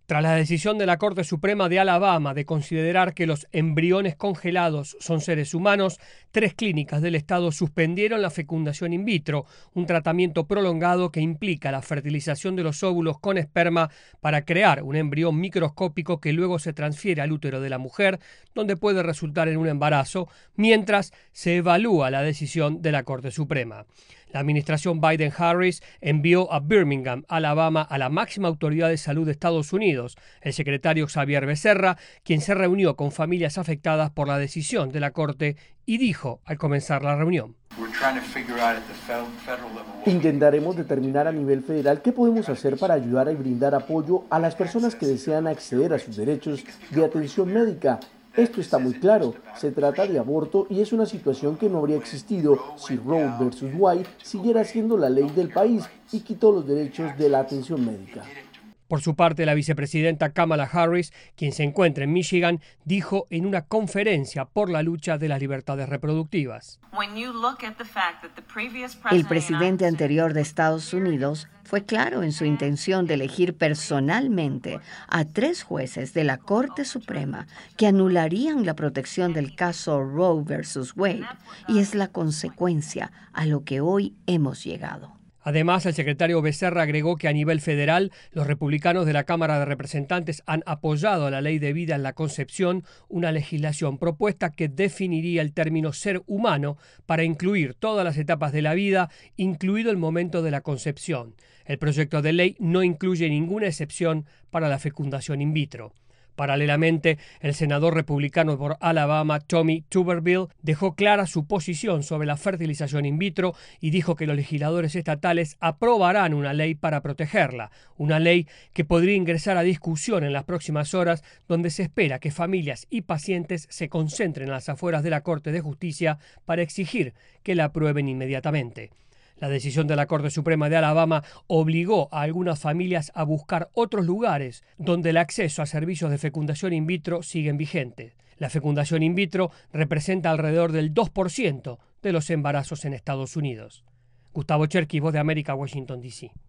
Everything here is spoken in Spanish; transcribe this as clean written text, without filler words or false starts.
Tras la decisión de la Corte Suprema de Alabama de considerar que los embriones congelados son seres humanos, 3 clínicas del estado suspendieron la fecundación in vitro, un tratamiento prolongado que implica la fertilización de los óvulos con esperma para crear un embrión microscópico que luego se transfiere al útero de la mujer, donde puede resultar en un embarazo, mientras se evalúa la decisión de la Corte Suprema. La administración Biden-Harris envió a Birmingham, Alabama, a la máxima autoridad de salud de Estados Unidos, el secretario Xavier Becerra, quien se reunió con familias afectadas por la decisión de la Corte y dijo al comenzar la reunión: Intentaremos determinar a nivel federal qué podemos hacer para ayudar y brindar apoyo a las personas que desean acceder a sus derechos de atención médica. Esto está muy claro, se trata de aborto y es una situación que no habría existido si Roe versus Wade siguiera siendo la ley del país y quitó los derechos de la atención médica. Por su parte, la vicepresidenta Kamala Harris, quien se encuentra en Michigan, dijo en una conferencia por la lucha de las libertades reproductivas: El presidente anterior de Estados Unidos fue claro en su intención de elegir personalmente a 3 jueces de la Corte Suprema que anularían la protección del caso Roe versus Wade, y es la consecuencia a lo que hoy hemos llegado. Además, el secretario Becerra agregó que a nivel federal, los republicanos de la Cámara de Representantes han apoyado la ley de vida en la concepción, una legislación propuesta que definiría el término ser humano para incluir todas las etapas de la vida, incluido el momento de la concepción. El proyecto de ley no incluye ninguna excepción para la fecundación in vitro. Paralelamente, el senador republicano por Alabama, Tommy Tuberville, dejó clara su posición sobre la fertilización in vitro y dijo que los legisladores estatales aprobarán una ley para protegerla, una ley que podría ingresar a discusión en las próximas horas, donde se espera que familias y pacientes se concentren a las afueras de la Corte de Justicia para exigir que la aprueben inmediatamente. La decisión de la Corte Suprema de Alabama obligó a algunas familias a buscar otros lugares donde el acceso a servicios de fecundación in vitro siguen vigentes. La fecundación in vitro representa alrededor del 2% de los embarazos en Estados Unidos. Gustavo Cherkis, Voz de América, Washington, D.C.